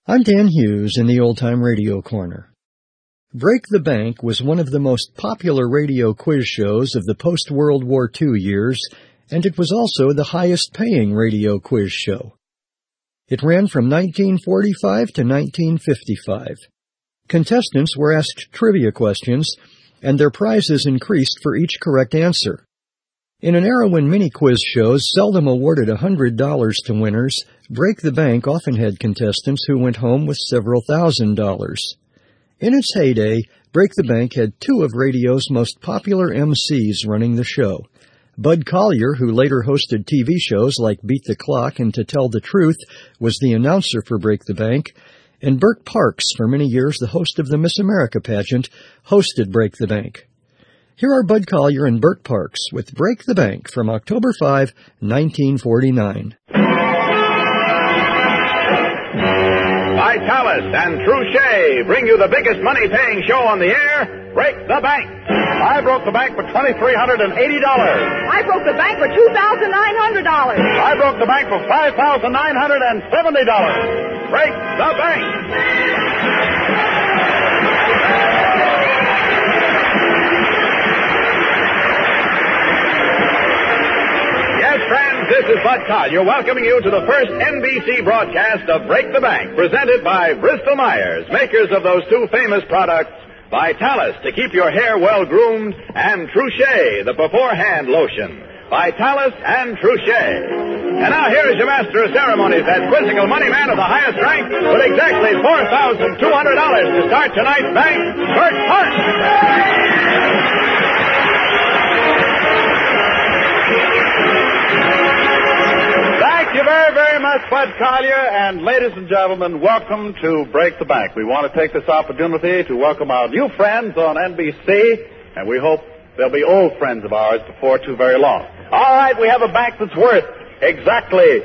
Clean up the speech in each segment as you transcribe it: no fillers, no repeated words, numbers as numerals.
I'm Dan Hughes in the Old Time Radio Corner. Break the Bank was one of the most popular radio quiz shows of the post-World War II years, and it was also the highest-paying radio quiz show. It ran from 1945 to 1955. Contestants were asked trivia questions, and their prizes increased for each correct answer. In an era when many quiz shows seldom awarded $100 to winners, Break the Bank often had contestants who went home with several $1,000s. In its heyday, Break the Bank had two of radio's most popular MCs running the show. Bud Collyer, who later hosted TV shows like Beat the Clock and To Tell the Truth, was the announcer for Break the Bank, and Burt Parks, for many years the host of the Miss America pageant, hosted Break the Bank. Here are Bud Collyer and Burt Parks with Break the Bank from October 5, 1949. Vitalis and Truchet bring you the biggest money-paying show on the air, Break the Bank. I broke the bank for $2,380. I broke the bank for $2,900. I broke the bank for $5,970. Break the Bank. Yes, friends, this is Bud Collyer welcoming you to the first NBC broadcast of Break the Bank, presented by Bristol-Myers, makers of those two famous products, Vitalis, to keep your hair well-groomed, and Truchet, the beforehand lotion. Vitalis and Truchet. And now here is your master of ceremonies, that quizzical money man of the highest rank, with exactly $4,200 to start tonight's bank, Burt Parks. Thank you very, very much, Bud Collyer. And ladies and gentlemen, welcome to Break the Bank. We want to take this opportunity to welcome our new friends on NBC, and we hope they'll be old friends of ours before too very long. All right, we have a bank that's worth exactly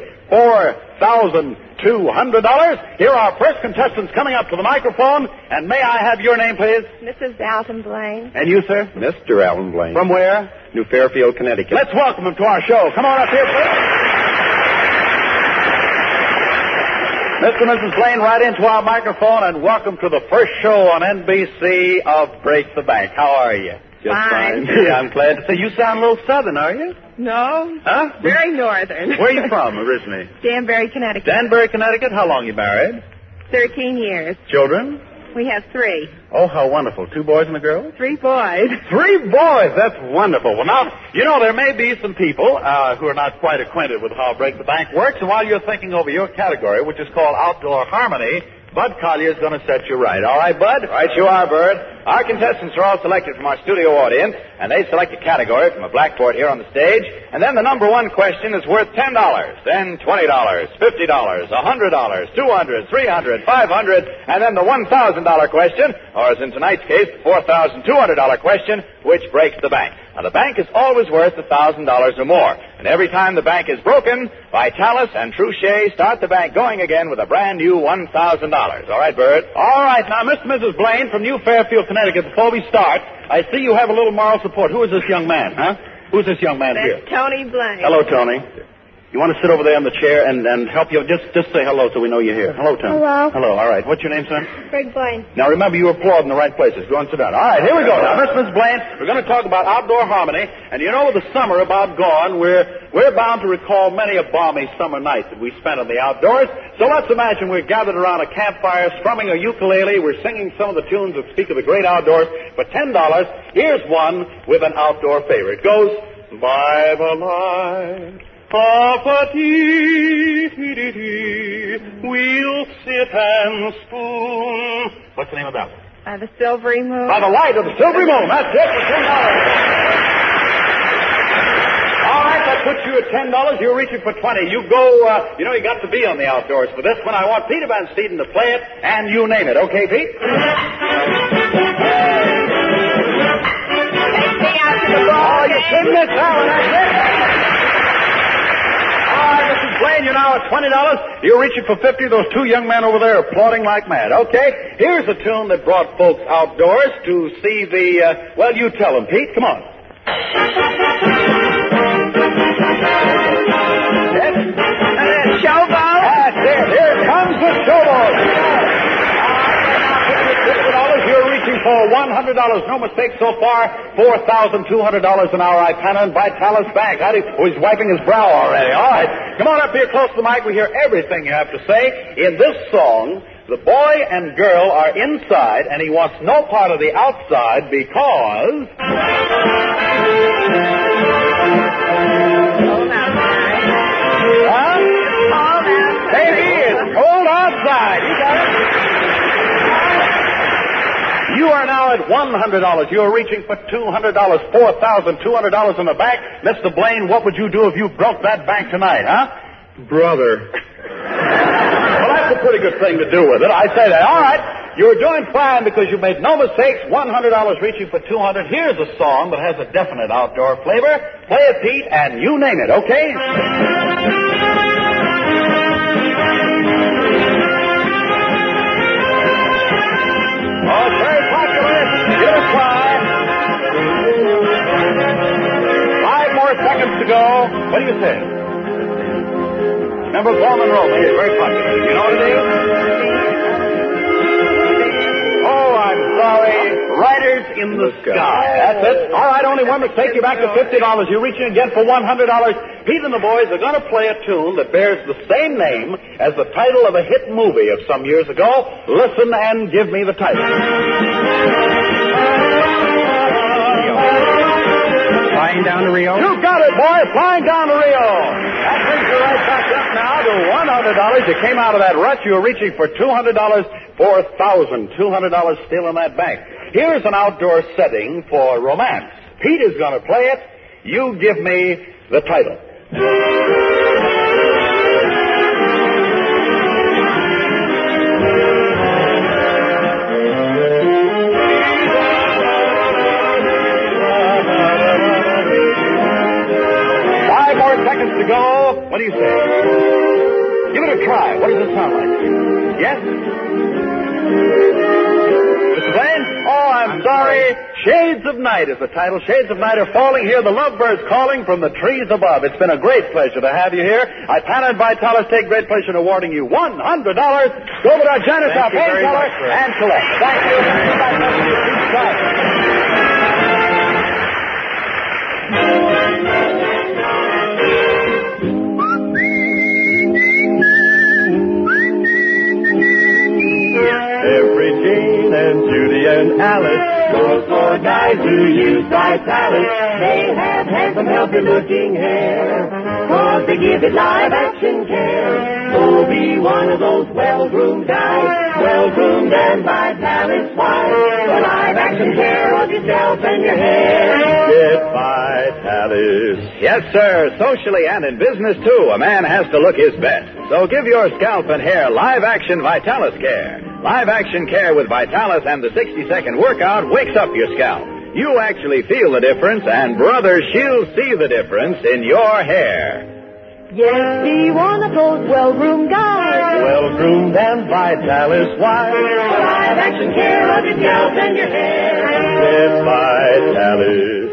$4,200. Here are our first contestants coming up to the microphone. And may I have your name, please? Mrs. Alton Blaine. And you, sir? Mr. Allen Blaine. From where? New Fairfield, Connecticut. Let's welcome him to our show. Come on up here, please. Mr. and Mrs. Blaine, right into our microphone, and welcome to the first show on NBC of Break the Bank. How are you? Just fine. Yeah, I'm glad to see you. Sound a little southern, are you? No. Huh? Very northern. Where are you from originally? Danbury, Connecticut. Danbury, Connecticut. How long you married? 13 years. Children? We have 3. Oh, how wonderful. 2 boys and a girl? 3 boys. 3 boys. That's wonderful. Well, now, you know, there may be some people who are not quite acquainted with how Break the Bank works, and while you're thinking over your category, which is called Outdoor Harmony, Bud Collyer is going to set you right. All right, Bud? Right you are, Bud. Our contestants are all selected from our studio audience, and they select a category from a blackboard here on the stage, and then the number one question is worth $10, then $20, $50, $100, $200, $300, $500, and then the $1,000 question, or as in tonight's case, the $4,200 question, which breaks the bank. Now, the bank is always worth $1,000 or more, and every time the bank is broken, Vitalis and Truchet start the bank going again with a brand new $1,000. All right, Bert? All right. Now, Mr. and Mrs. Blaine from New Fairfield, Connecticut, before we start, I see you have a little moral support. Who is this young man, huh? Who's this young man here? That's Tony Blaine. Hello, Tony. You want to sit over there in the chair and help you? Just say hello so we know you're here. Hello, Tony. Hello. Hello. All right. What's your name, son? Greg Blaine. Now, remember, you applaud in the right places. Go and sit down. All right, here we go. Now, Mrs. Blaine, we're going to talk about outdoor harmony. And you know, with the summer about gone, we're bound to recall many a balmy summer night that we spent in the outdoors. So let's imagine we're gathered around a campfire, strumming a ukulele. We're singing some of the tunes that speak of the great outdoors. For $10, here's one with an outdoor favorite. It goes, by the light of a tea, we'll sit and spoon. What's the name of that one? By the silvery moon. By the light of the silvery moon. That's it for $10. All right, that puts you at $10. You're reaching for $20. You go, you got to be on the outdoors for this one. I want Peter Van Steeden to play it, and you name it. Okay, Pete? Take me out to the ball Oh, you game. couldn't miss that one. That's it. Mrs. Blaine, you're now at $20. You're reaching for $50. Those 2 young men over there are applauding like mad. Okay, here's a tune that brought folks outdoors to see the, well, you tell them, Pete. Come on. Showboat. That's it. Here comes the showboat. for $100. No mistake so far. $4,200 an hour. Ipana and Vitalis Bank. He's wiping his brow already. All right. Come on up here close to the mic. We hear everything you have to say. In this song, the boy and girl are inside, and he wants no part of the outside because... Huh? There he is. Cold outside. You got it? You are now at $100. You are reaching for $200. $4,200 in the bank. Mr. Blaine, what would you do if you broke that bank tonight, huh? Brother. Well, that's a pretty good thing to do with it. I say that. All right. You're doing fine because you made no mistakes. $100 reaching for $200. Here's a song that has a definite outdoor flavor. Play it, Pete, and you name it, okay? Oh, it's very popular. Give it a try. 5 more seconds to go. What do you say? Remember Paul Monroe? It's very popular. You know what it is? Oh, I'm sorry. Riders in the Sky. That's it. All right, only one mistake. You're back to $50. You're reaching again for $100. Pete and the boys are going to play a tune that bears the same name as the title of a hit movie of some years ago. Listen and give me the title. Flying down to Rio? You got it, boy. Flying down to Rio. That brings you right back up now to $100. You came out of that rut. You were reaching for $200. $4,200 still in that bank. Here's an outdoor setting for romance. Pete is going to play it. You give me the title. To go. What do you say? Give it a try. What does it sound like? Yes? Mr. Blaine? Oh, I'm sorry. Shades of Night is the title. Shades of Night are falling here. The lovebirds calling from the trees above. It's been a great pleasure to have you here. Ipana and Vitalis take great pleasure in awarding you $100. Go over to our Janice, our painkiller, and collect. Thank you. Every Jane and Judy and Alice, those 4 guys who use Vitalis, they have handsome, healthy-looking hair, 'cause they give it live-action care. So be one of those well-groomed guys, well-groomed and Vitalis-wise, for live-action care of yourself and your hair. Get Vitalis. Yes, sir. Socially and in business, too, a man has to look his best. So give your scalp and hair live-action Vitalis care. Live-action care with Vitalis and the 60-second workout wakes up your scalp. You actually feel the difference, and brother, she'll see the difference in your hair. Yes, be one of those well-groomed guys. Well-groomed and Vitalis-wise, For live-action care of your scalp and your hair. get Vitalis.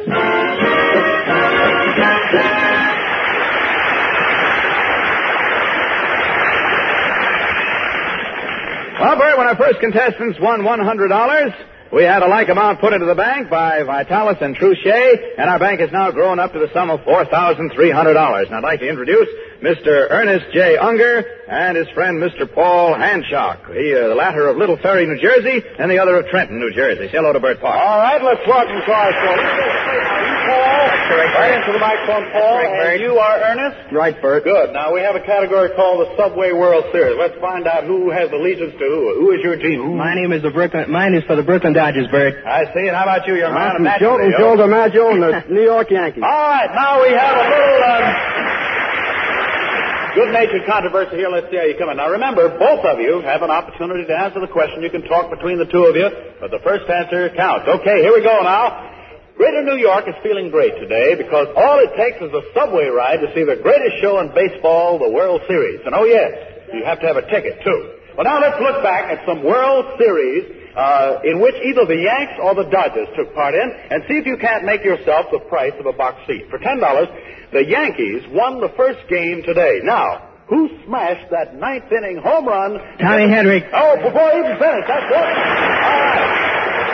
Well, Bert, when our first contestants won $100, we had a like amount put into the bank by Vitalis and Truchet, and our bank has now grown up to the sum of $4,300. And I'd like to introduce Mr. Ernest J. Unger and his friend Mr. Paul Hancock. The latter of Little Ferry, New Jersey, and the other of Trenton, New Jersey. Say hello to Bert Park. All right, let's welcome to our show. Paul. Right into the microphone, Paul. And you are Ernest? Right, Bert. Good. Now, we have a category called the Subway World Series. Let's find out who has allegiance to who. Who is your team? Mine is for the Brooklyn Dodgers, Bert. I see it. How about you, young man? Joe DiMaggio and the New York Yankees. All right, now we have a little good-natured controversy here. Let's see how you come in. Now, remember, both of you have an opportunity to answer the question. You can talk between the two of you, but the first answer counts. Okay, here we go now. Greater New York is feeling great today because all it takes is a subway ride to see the greatest show in baseball, the World Series. And oh, yes, you have to have a ticket, too. Well, now let's look back at some World Series in which either the Yanks or the Dodgers took part in, and see if you can't make yourself the price of a box seat. For $10, the Yankees won the first game today. Now, who smashed that ninth-inning home run? Tommy Henry. Oh, before he even finished, that's it. All right.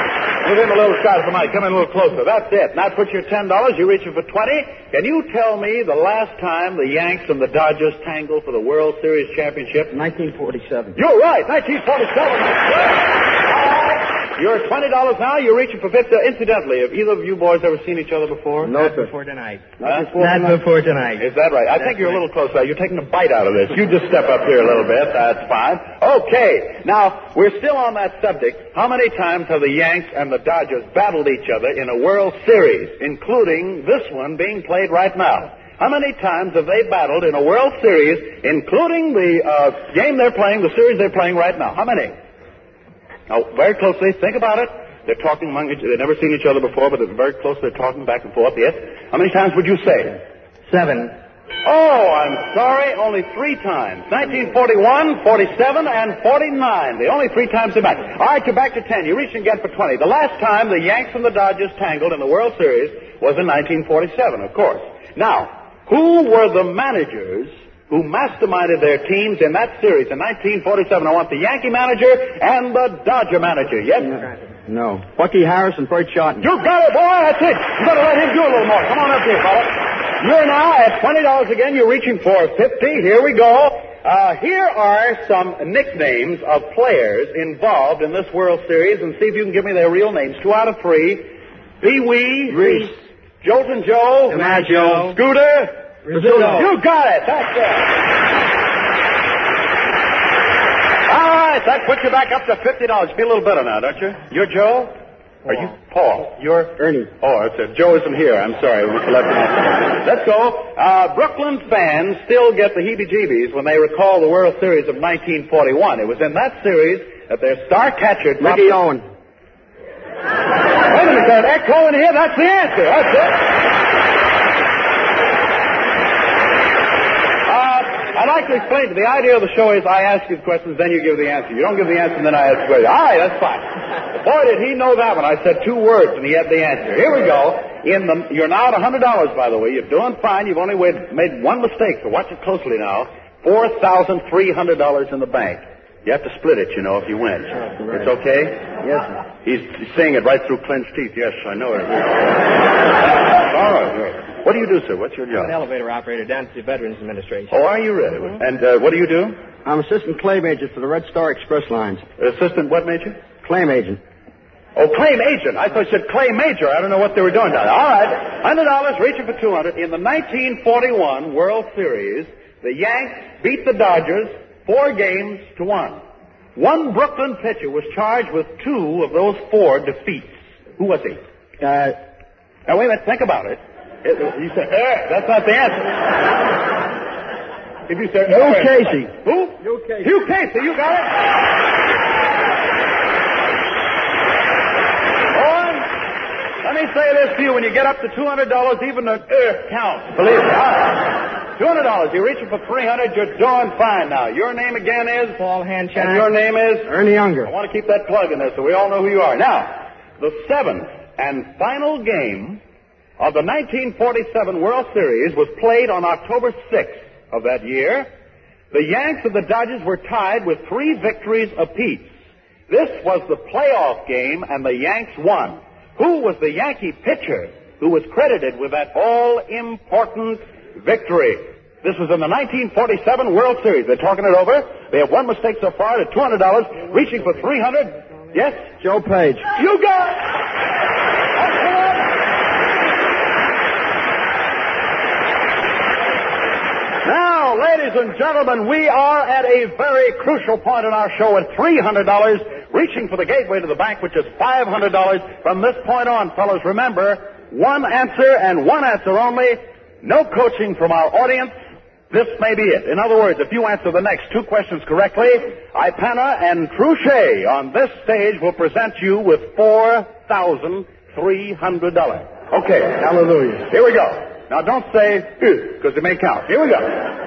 Give him a little shot at the mic. Come in a little closer. That's it. Now put your $10. You're reaching for 20. Can you tell me the last time the Yanks and the Dodgers tangled for the World Series championship? 1947. You're right. 1947. You're at $20 now. You're reaching for 50. Incidentally, have either of you boys ever seen each other before? No, before tonight. Not before tonight. Is that right? I think you're a little close. You're taking a bite out of this. You just step up here a little bit. That's fine. Okay. Now, we're still on that subject. How many times have the Yanks and the Dodgers battled each other in a World Series, including this one being played right now? How many times have they battled in a World Series, including the game they're playing, the series they're playing right now? How many? Now, very closely, think about it. They're talking among each other. They've never seen each other before, but they're very close. They're talking back and forth. Yes? How many times would you say? 7. Oh, I'm sorry. Only 3 times. 1941, 47, and 49. The only 3 times they met. All right, you're back to 10. You reach and get for 20. The last time the Yanks and the Dodgers tangled in the World Series was in 1947, of course. Now, who were the managers who masterminded their teams in that series in 1947? I want the Yankee manager and the Dodger manager. Yes? No. Bucky Harris and Bert Shorten. You got it, boy. That's it. You got to let him do a little more. Come on up here, fella. You're now at $20 again. You're reaching for 50. Here we go. Here are some nicknames of players involved in this World Series, and see if you can give me their real names. 2 out of 3. Pee Wee. Reese. Jolton Joe. DiMaggio. Scooter. Rizzuto. You got it. That's it. All right. That puts you back up to $50. Feel a little better now, don't you? You're Joe? Are you Paul? You're Ernie. Oh, that's it. Joe isn't here. I'm sorry. Let's go. Brooklyn fans still get the heebie-jeebies when they recall the World Series of 1941. It was in that series that their star catcher... Mickey Owen. Wait a minute. There's an echo in here. That's the answer. That's it. I'd like to explain to you. The idea of the show is I ask you the questions, then you give the answer. You don't give the answer, and then I ask the question. All right, that's fine. Boy, did he know that one. I said 2 words, and he had the answer. Here we go. You're now at $100, by the way. You're doing fine. You've only made one mistake, so watch it closely now. $4,300 in the bank. You have to split it, you know, if you win. It's okay? Yes, sir. He's saying it right through clenched teeth. Yes, I know it. All right. What do you do, sir? What's your job? I'm an elevator operator down at the Veterans Administration. Oh, are you really? And what do you do? I'm assistant claim agent for the Red Star Express lines. Assistant what major? Claim agent. Oh, claim agent. I thought you said claim major. I don't know what they were doing down there. All right. $100, reaching for 200. In the 1941 World Series, the Yanks beat the Dodgers 4 games to 1. One Brooklyn pitcher was charged with 2 of those 4 defeats. Who was he? Now, wait a minute. Think about it. You said, that's not the answer. If you said, Hugh Casey. Who? Hugh Casey. Hugh Casey, you got it? Boy, let me say this to you. When you get up to $200, even the counts. Believe me. $200. You're reaching for 300. You're doing fine now. Your name again is? Paul Hanchak. And your name is? Ernie Unger. I want to keep that plug in there so we all know who you are. Now, the 7th and final game of the 1947 World Series was played on October 6th of that year. The Yanks and the Dodgers were tied with 3 victories apiece. This was the playoff game, and the Yanks won. Who was the Yankee pitcher who was credited with that all-important victory? This was in the 1947 World Series. They're talking it over. They have one mistake so far at $200, reaching for 300. Yes? Joe Page. You got it! Now, ladies and gentlemen, we are at a very crucial point in our show at $300, reaching for the gateway to the bank, which is $500. From this point on, fellows, remember, one answer and one answer only. No coaching from our audience. This may be it. In other words, if you answer the next 2 questions correctly, Ipana and Truchet on this stage will present you with $4,300. Okay. Hallelujah. Here we go. Now, don't say, because it may count. Here we go.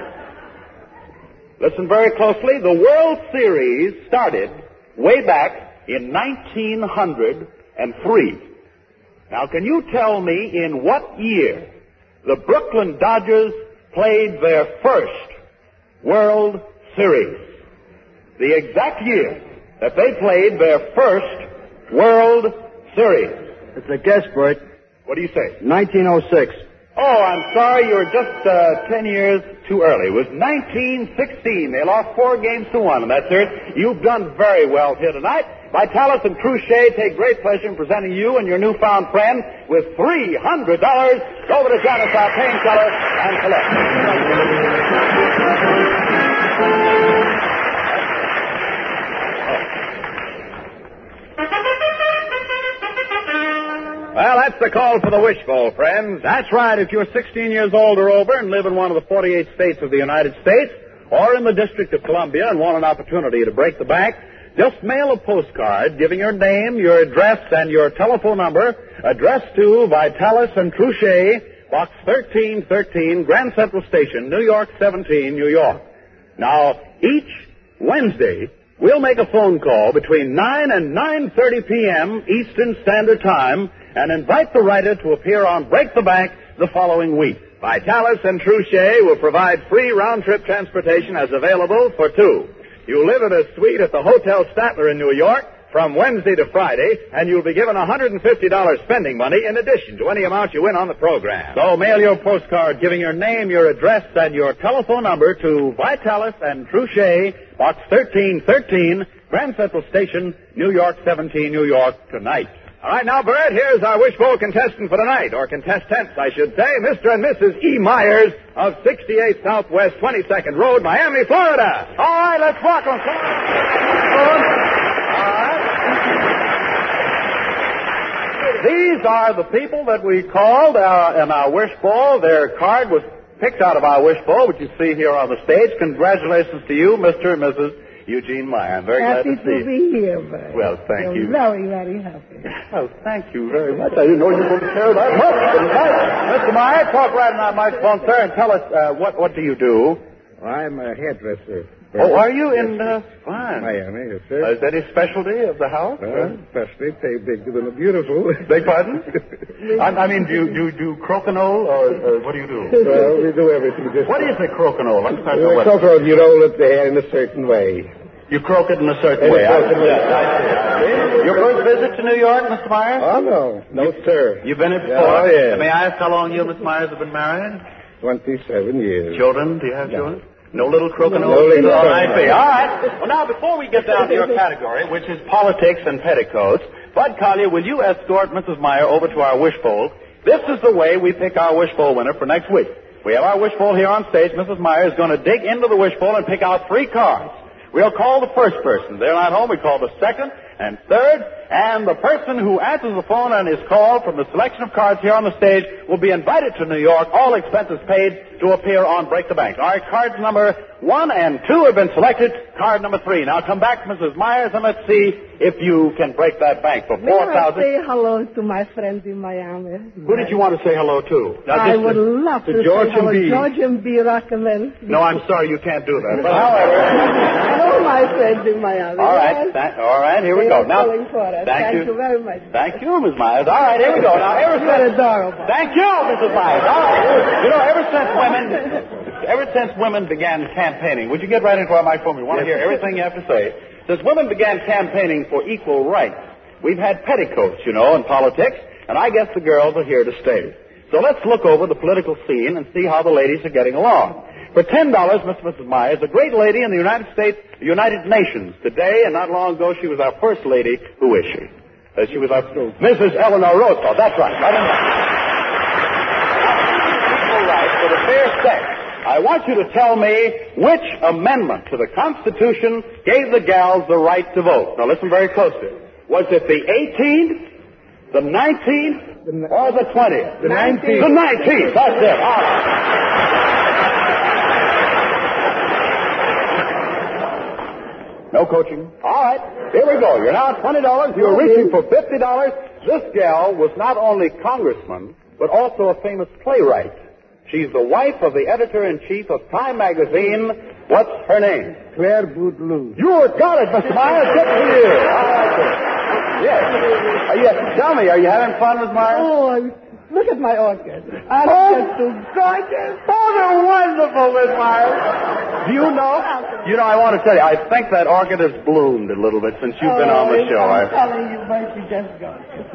Listen very closely. The World Series started way back in 1903. Now, can you tell me in what year the Brooklyn Dodgers played their first World Series? The exact year that they played their first World Siri. It's a guess, Bert. What do you say? 1906. Oh, I'm sorry. You were just 10 years too early. It was 1916. They lost 4 games to 1, and that's it. You've done very well here tonight. Vitalis and Truchet take great pleasure in presenting you and your newfound friend with $300. Go over to Janice, our painkiller, and collect. Well, that's the call for the wishful, friends. That's right. If you're 16 years old or over and live in one of the 48 states of the United States or in the District of Columbia and want an opportunity to break the bank, just mail a postcard giving your name, your address, and your telephone number, addressed to Vitalis and Truchet, Box 1313, Grand Central Station, New York 17, New York. Now, each Wednesday, we'll make a phone call between 9 and 9:30 p.m. Eastern Standard Time and invite the writer to appear on Break the Bank the following week. Vitalis and Truchet will provide free round-trip transportation as available for 2. You live in a suite at the Hotel Statler in New York from Wednesday to Friday, and you'll be given $150 spending money in addition to any amount you win on the program. So mail your postcard giving your name, your address, and your telephone number to Vitalis and Truchet, Box 1313, Grand Central Station, New York 17, New York, tonight. All right, now, Bert, here's our wishful contestant for tonight, or contestants, I should say, Mr. and Mrs. E. Myers of 68 Southwest 22nd Road, Miami, Florida. All right, let's rock them. Come on. These are the people that we called in our wishful. Their card was picked out of our wishful, which you see here on the stage. Congratulations to you, Mr. and Mrs. Eugene Meyer. I'm very glad to see you. Happy to be here, Bert. Well, thank you. Very, very happy. Oh, thank you very much. I didn't know you were going to care that much. Mr. Meyer, talk right in that microphone, sir, and tell us what do you do? I'm a hairdresser. Oh, are you in fine. Miami, yes, sir. Is that a specialty of the house? Especially pay big to the beautiful. Beg pardon? I mean, do you do crokinole, or what do you do? Well, we do everything. Just what is a crokinole? Let's start with crokinole, you roll up the hair in a certain way. You croak it in a certain way. I see. Your first visit to New York, Mr. Myers? Oh, no. No, sir. You've been here before? Oh, yes. May I ask how long you, Mr. Myers, have been married? 27 years. Children? Do you have children? No little crokinole? No little All right. Well, now, before we get down to your category, which is politics and petticoats, Bud Collier, will you escort Mrs. Meyer over to our wishful? This is the way we pick our wishful winner for next week. We have our wishful here on stage. Mrs. Meyer is going to dig into the wishful and pick out 3 cards. We'll call the first person. They're not home. We call the second and third. And the person who answers the phone and is called from the selection of cards here on the stage will be invited to New York, all expenses paid, to appear on Break the Bank. All right, cards number 1 and 2 have been selected. Card number 3. Now come back, Mrs. Myers, and let's see if you can break that bank for $4,000. May I say hello to my friends in Miami? Who did you want to say hello to? I would love to George say hello. and B. George and B. Rockland. No, I'm sorry, you can't do that. But however, hello, my friends in Miami. all right, Yes. all right, here we go. Now, thank you very much. Thank you, Ms. Myers. All right, here we go. Now, You're adorable. Thank you, Mrs. Myers. All right. You know, ever since women began campaigning, would you get right into our microphone? We want to hear everything you have to say. Since women began campaigning for equal rights, we've had petticoats, you know, in politics, and I guess the girls are here to stay. So let's look over the political scene and see how the ladies are getting along. For $10, Mr. and Mrs. Myers, a great lady in the United States, the United Nations. Today, and not long ago, she was our first lady. Who is she? She was our Mrs. Eleanor Roosevelt. That's right. Equal rights for the fair sex. I want you to tell me which amendment to the Constitution gave the gals the right to vote. Now listen very closely. Was it the 18th, the 19th, or the 20th? The 19th. The 19th. That's it. All right. No coaching. All right. Here we go. You're now at $20. You're reaching for $50. This gal was not only congressman, but also a famous playwright. She's the wife of the editor-in-chief of Time magazine. What's her name? Claire Bouteloup. You got it, Mr. Myers. Good for you. All right, sir. Yes. Tell me, are you having fun, Miss Myers? Oh, I'm Look at my orchid. Aren't they too gorgeous? Oh, they're wonderful, Miss Myers. Do you know? I want to tell you, I think that orchid has bloomed a little bit since you've been on the show. I'm telling you, but you just go.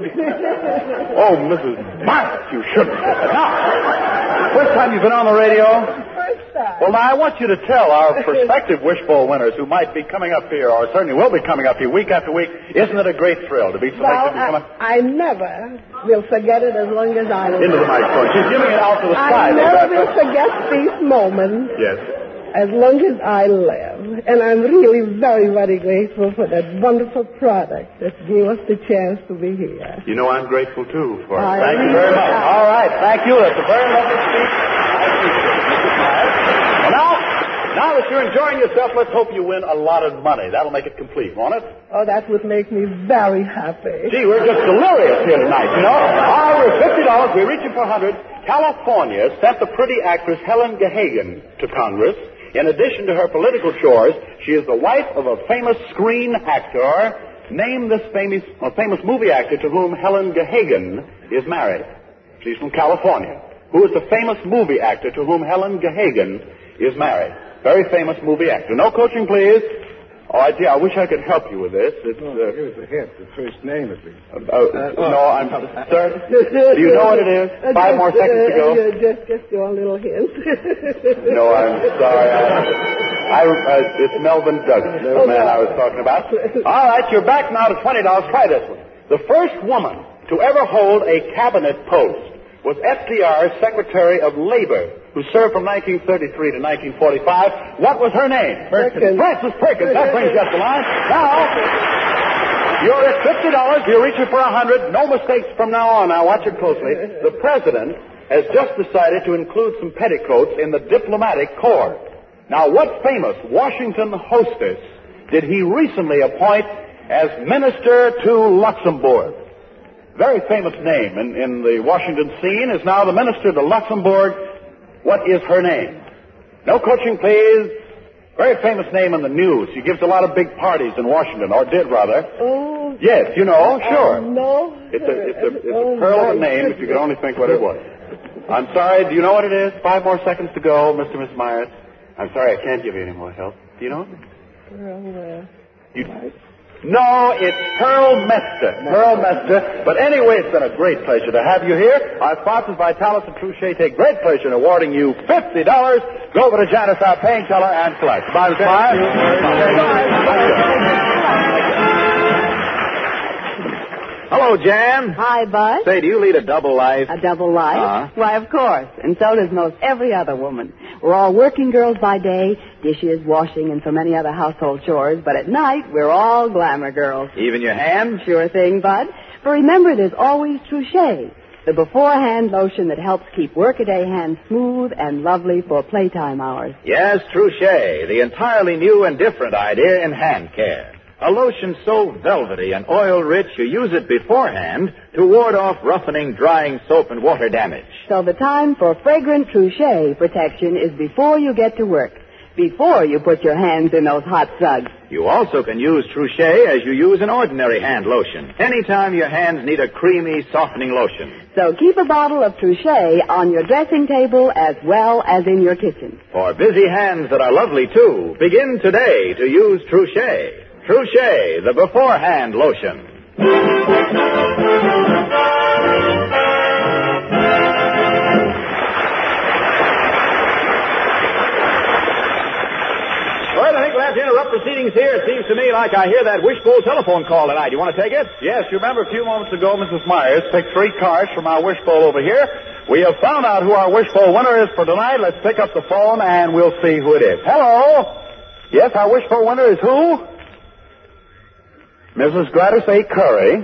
Oh, Mrs. Myers, you shouldn't say that. Now, first time you've been on the radio? First time. Well, now, I want you to tell our prospective wishbowl winners who might be coming up here, or certainly will be coming up here week after week, isn't it a great thrill to be selected and come up? I never will forget it as long as I live. Into the microphone. She's giving it out to the sky. I never will forget these moments. Yes. As long as I live. And I'm really very, very grateful for that wonderful product that gave us the chance to be here. You know, I'm grateful, too, for it. I Thank you really very much. am. All right. Thank you. That's a very lovely speech. I appreciate it, Mrs. Myers. Well, now that you're enjoying yourself, let's hope you win a lot of money. That'll make it complete, won't it? Oh, that would make me very happy. Gee, we're just delirious here tonight, you know. We're $50. We're reaching for 100. California sent the pretty actress Helen Gahagan to Congress. In addition to her political chores, she is the wife of a famous screen actor. Name this famous movie actor to whom Helen Gahagan is married. She's from California. Who is the famous movie actor to whom Helen Gahagan is married? Very famous movie actor. No coaching, please. Oh, I wish I could help you with this. It's, here's the hint. The first name at least. No, I'm... Sir, do you know what it is? 5 more seconds to go. Just your little hint. No, I'm sorry. It's Melvin Douglas, the man I was talking about. All right, you're back now to $20. Try this one. The first woman to ever hold a cabinet post was FDR's Secretary of Labor, who served from 1933 to 1945. What was her name? Perkins. Frances Perkins. That brings you up the line. Now, you're at $50. You're reaching for 100. No mistakes from now on. Now, watch it closely. The president has just decided to include some petticoats in the diplomatic corps. Now, what famous Washington hostess did he recently appoint as minister to Luxembourg? Very famous name in the Washington scene is now the minister to Luxembourg. What is her name? No coaching, please. Very famous name in the news. She gives a lot of big parties in Washington, or did rather. Oh. Yes, you know, sure. No. It's a pearl of a name if you could only think what it was. I'm sorry, do you know what it is? 5 more seconds to go, Mr. and Miss Myers. I'm sorry, I can't give you any more help. Do you know it? No, it's Pearl Mester. Pearl Mester. But anyway, it's been a great pleasure to have you here. Our sponsors, Vitalis and Trouchet, take great pleasure in awarding you $50. Go over to Janice, our painkiller, and collect. Bye, Miss Hello, Jan. Hi, Bud. Say, do you lead a double life? A double life? Why, of course. And so does most every other woman. We're all working girls by day, dishes, washing, and so many other household chores. But at night, we're all glamour girls. Even your hands? Sure thing, Bud. For remember, there's always Trouchet, the beforehand lotion that helps keep workaday hands smooth and lovely for playtime hours. Yes, Trouchet, the entirely new and different idea in hand care. A lotion so velvety and oil-rich you use it beforehand to ward off roughening, drying soap and water damage. So the time for fragrant Trouchet protection is before you get to work, before you put your hands in those hot suds. You also can use Trouchet as you use an ordinary hand lotion, anytime your hands need a creamy, softening lotion. So keep a bottle of Trouchet on your dressing table as well as in your kitchen. For busy hands that are lovely, too, begin today to use Trouchet. Trouchet, the beforehand lotion. Well, I think we'll have to interrupt proceedings here. It seems to me like I hear that wishbowl telephone call tonight. You want to take it? Yes, you remember a few moments ago, Mrs. Myers picked 3 cards from our wishbowl over here. We have found out who our wishbowl winner is for tonight. Let's pick up the phone and we'll see who it is. Hello? Yes, our wishbowl winner is who? Mrs. Gladys A. Curry,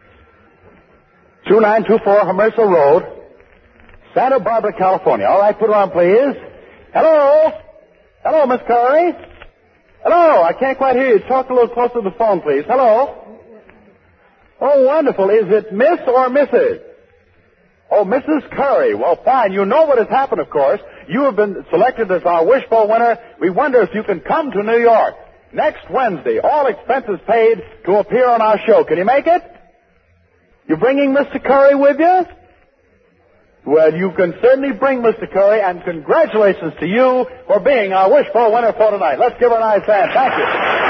2924 Hermosa Road, Santa Barbara, California. All right, put her on, please. Hello? Hello, Miss Curry? Hello, I can't quite hear you. Talk a little closer to the phone, please. Hello? Oh, wonderful. Is it Miss or Mrs.? Oh, Mrs. Curry. Well, fine. You know what has happened, of course. You have been selected as our wishbowl winner. We wonder if you can come to New York next Wednesday, all expenses paid, to appear on our show. Can you make it? You bringing Mr. Curry with you? Well, you can certainly bring Mr. Curry, and congratulations to you for being our Wishbone winner for tonight. Let's give her a nice hand. Thank you.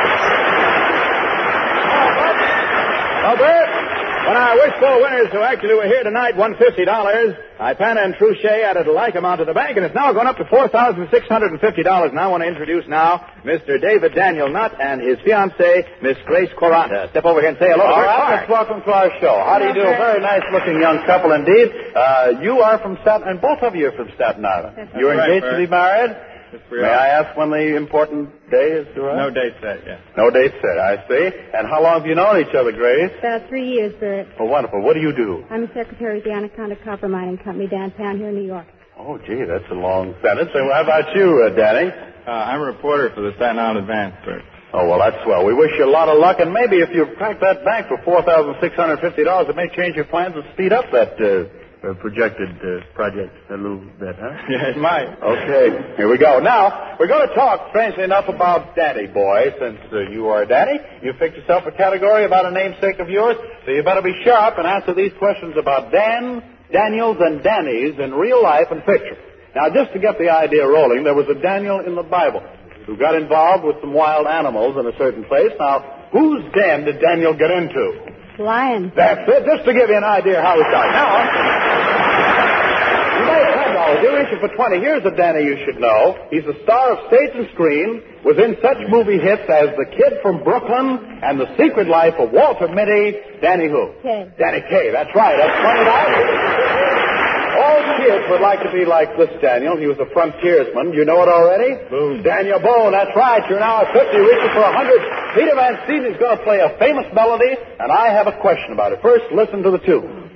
Well, Bert, when our Wishbone winners who actually were here tonight won $50, Ipana and Trouchet added a like amount to the bank, and it's now gone up to $4,650. And I want to introduce now Mr. David Daniel Nutt and his fiancée, Miss Grace Quaranta. Step over here and say hello to All Bert right, Clark. let's welcome to our show. How do you do? Very nice-looking young couple indeed. You are from Staten, and both of you are from Staten Island. You're engaged to be married? May I ask when the important day is to arrive? No date set, yes. No date set, I see. And how long have you known each other, Grace? About 3 years, Bert. Oh, wonderful. What do you do? I'm a secretary at the Anaconda Copper Mining Company downtown here in New York. Oh, gee, that's a long sentence. And how about you, Danny? I'm a reporter for the Staten Island Advance, Bert. Oh, well, that's swell. We wish you a lot of luck, and maybe if you crack that bank for $4,650, it may change your plans and speed up that projected project a little bit, huh? Yeah, it might. Okay, here we go. Now, we're going to talk, strangely enough, about Danny Boy, since you are Danny. You picked yourself a category about a namesake of yours, so you better be sharp and answer these questions about Dan, Daniels, and Dannies in real life and fiction. Now, just to get the idea rolling, there was a Daniel in the Bible who got involved with some wild animals in a certain place. Now, whose den did Daniel get into? Lion. That's it, just to give you an idea how it got. Now, you made $10. You're reaching for 20. Here's a Danny you should know. He's a star of stage and screen, was in such movie hits as The Kid from Brooklyn and The Secret Life of Walter Mitty. Danny who? Kaye. Danny Kaye, that's right. That's $20. All kids would like to be like this Daniel. He was a frontiersman. You know it already? Boone. Daniel Boone, that's right. You're now at 50, reaching for 100. Peter Van Steeden is going to play a famous melody, and I have a question about it. First, listen to the tune.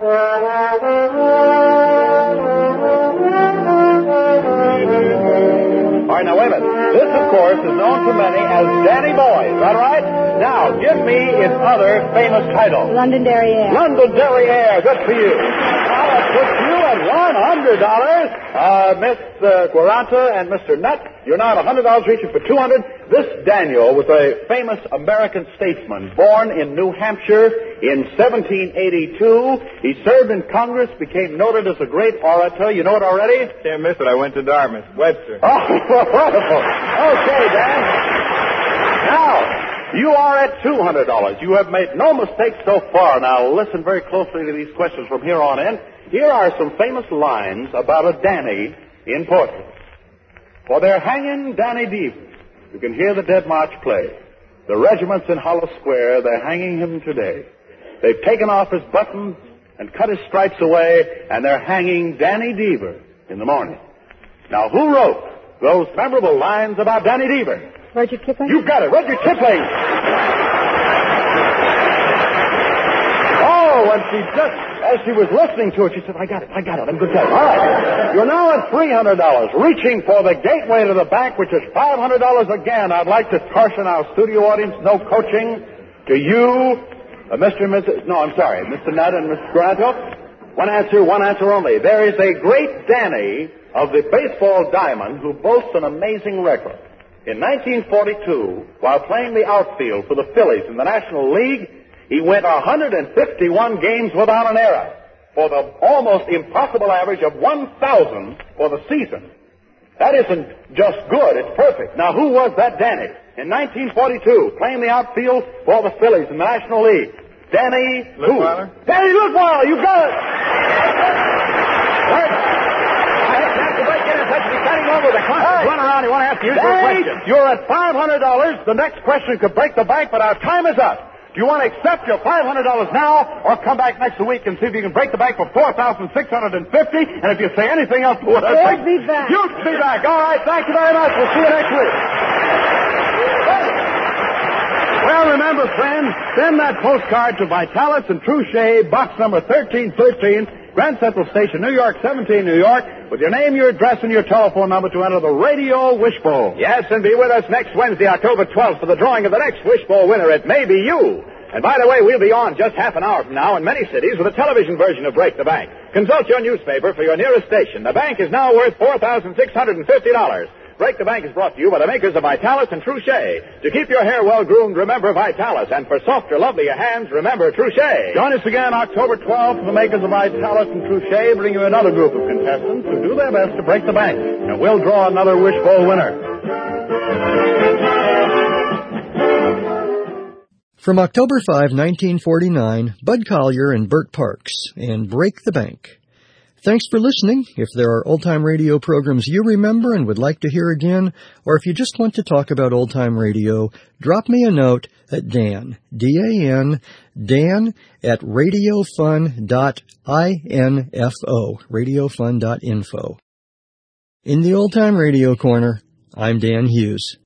All right, now wait a minute. This, of course, is known to many as Danny Boy. Is that right? Now, give me its other famous title. Londonderry Air. Londonderry Air. Good for you. Now, that puts you at $100. Miss Quaranta and Mr. Nutt, you're now at $100, reaching for $200. This Daniel was a famous American statesman, born in New Hampshire in 1782. He served in Congress, became noted as a great orator. You know it already? Can't miss it. I went to Dartmouth. Webster. Oh, wonderful. Okay, Dan. Now, you are at $200. You have made no mistakes so far. Now, listen very closely to these questions from here on in. Here are some famous lines about a Danny in Portland. For they're hanging Danny Deevers. You can hear the Dead March play. The regiments in Hollow Square, they're hanging him today. They've taken off his buttons and cut his stripes away, and they're hanging Danny Deaver in the morning. Now, who wrote those memorable lines about Danny Deaver? Rudyard Kipling? You got it, Rudyard Kipling. Oh, and she just, as she was listening to it, she said, I got it, I'm good time. All right, you're now at $300, reaching for the gateway to the bank, which is $500 again. I'd like to caution our studio audience, no coaching to you, Mr. and Mrs., no, I'm sorry, Mr. Nutt and Mr. Granto. One answer only. There is a great Danny of the baseball diamond who boasts an amazing record. In 1942, while playing the outfield for the Phillies in the National League, he went 151 games without an error for the almost impossible average of 1,000 for the season. That isn't just good, it's perfect. Now, who was that Danny? In 1942, playing the outfield for the Phillies in the National League. Danny Litweiler? Danny Litweiler, you got it! Run around, you want to ask you a question. You're at $500. The next question could break the bank, but our time is up. Do you want to accept your $500 now, or come back next week and see if you can break the bank for $4,650? And if you say anything else, You'll be back. You'll be back. All right. Thank you very much. We'll see you next week. Well, remember, friends, send that postcard to Vitalis and Trouchet, box number 1313, Grand Central Station, New York, 17, New York, with your name, your address, and your telephone number to enter the Radio Wishbowl. Yes, and be with us next Wednesday, October 12th, for the drawing of the next Wishbowl winner. It may be you. And by the way, we'll be on just half an hour from now in many cities with a television version of Break the Bank. Consult your newspaper for your nearest station. The bank is now worth $4,650. Break the Bank is brought to you by the makers of Vitalis and Truchet. To keep your hair well groomed, remember Vitalis. And for softer, lovelier hands, remember Truchet. Join us again October 12th. The makers of Vitalis and Truchet bring you another group of contestants who do their best to break the bank. And we'll draw another wishful winner. From October 5, 1949, Bud Collyer and Bert Parks, and Break the Bank. Thanks for listening. If there are old-time radio programs you remember and would like to hear again, or if you just want to talk about old-time radio, drop me a note at Dan, D-A-N, Dan at radiofun.info, radiofun.info. In the Old Time Radio Corner, I'm Dan Hughes.